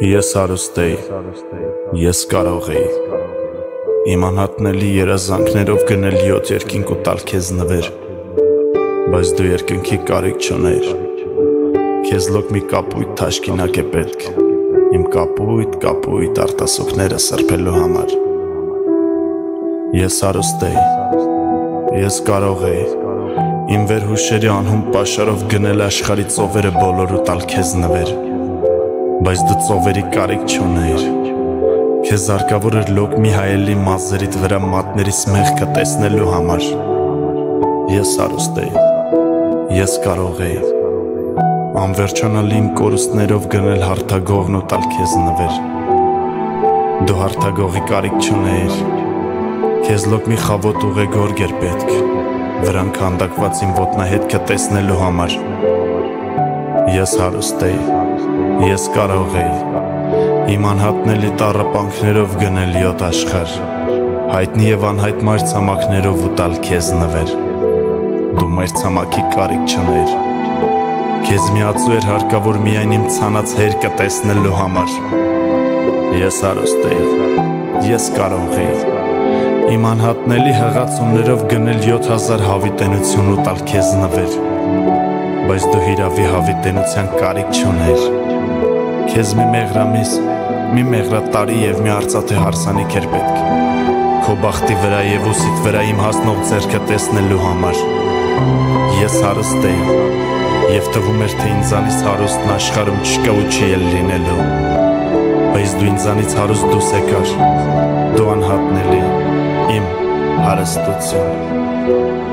Ես հարուստ էի, ես կարող էի իմ անհատնելի երազանքներով գնել 7 երկինք ու տալ քեզ նվեր, բայց դու երկնքի կարիք չունեիր, քեզ լոկ մի կապույտ թաշկինակ է պետք, իմ կապույտ արտասուքները սրբելու համար։ Ես հարուստ էի, ես կարող էի իմ վերհուշերի անհուն պաշարով գնել աշխարհի ծովերը բոլոր ու տալ քեզ նվեր, բայց դու ծովերի կարիք չունեիր, քեզ հարկավոր էր լոկ մի հայելի մազերիդ վրա մատներիս մեղքը տեսնելու համար։ Ես հարուստ էի, ես կարող էի անվերջանալի իմ կորուստներով գնել հարթագողն ու տալ քեզ նվեր, դու հարթագողի կարիք չունեիր, քեզ լոկ մի խավոտ ուղեգորգ էր պետք, վրան քանդակված իմ ոտնահետքը տեսնելու համար։ Ես հարուստ էի, ես կարող էի իմ անհատնելի տառապանքներով գնել 7 աշխարհ, հայտնի եւ անհայտ մայրցամաքներով ու տալ քեզ նվեր, դու մայրցամաքի կարիք չունեիր, քեզ միացու էր հարկավոր միայն իմ ցանած հերկը տեսնելու համար։ Ես հարուստ էի, ես կարող էի իմ անհատնելի հղացումներով գնել 7000 հավիտենություն ու տալ քեզ նվեր, բայց դու հիրավի հավիտենության կարիք չունեիր, քեզ մի մեղրամիս, մի մեղրատարի եւ մի արծաթե հարսանիք էր պետք, քո բախտի վրա եւ ուսիդ վրա իմ հասնող ձեռքը տեսնելու համար։ Ես հարուստ էի եւ թվում էր թե ինձանից հարուստն աշխարհում չկա ու չի էլ լինելու, բայց դու ինձանից հարուստ դուրս եկար, դու անհատնելի իմ հարստություն։